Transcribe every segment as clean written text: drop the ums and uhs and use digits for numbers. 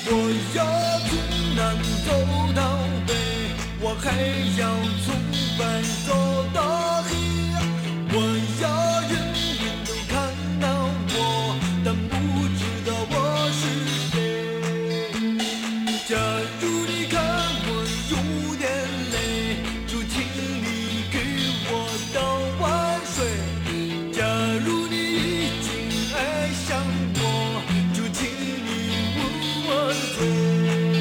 我要从南走到北，我还要从白走到黑。我要人人都看到我，但不知道我是谁。假如你看我有点累，就请你给我倒碗水。假如你已经爱上我，就请你吻我的嘴。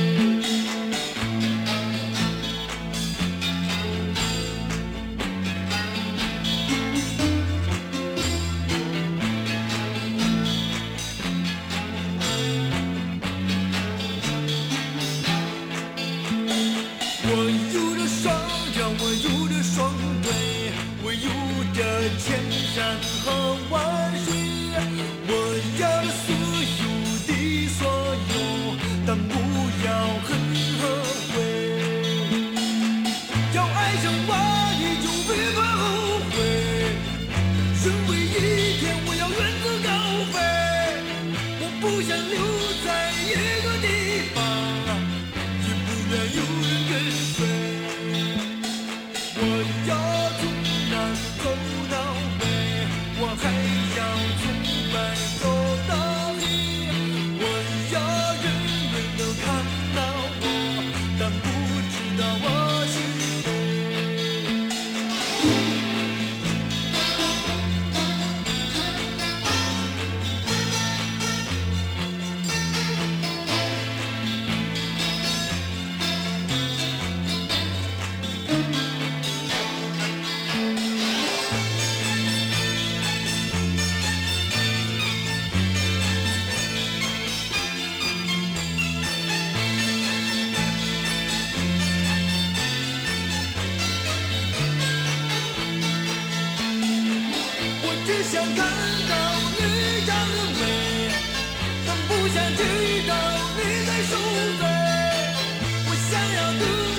我有着双脚，我有着双腿，我有着千山和万水。我要所有的所有，但不要恨和悔。要爱上我，你就别怕后悔。任为一天，我要远走高飞。我不想留在一个地方，也不愿有人跟随。我要从南走到北，我还要从白走到黑。我要人人都看到我，但不知道我是谁。我只想看到你长得美，但不想知道你在受罪。我想要的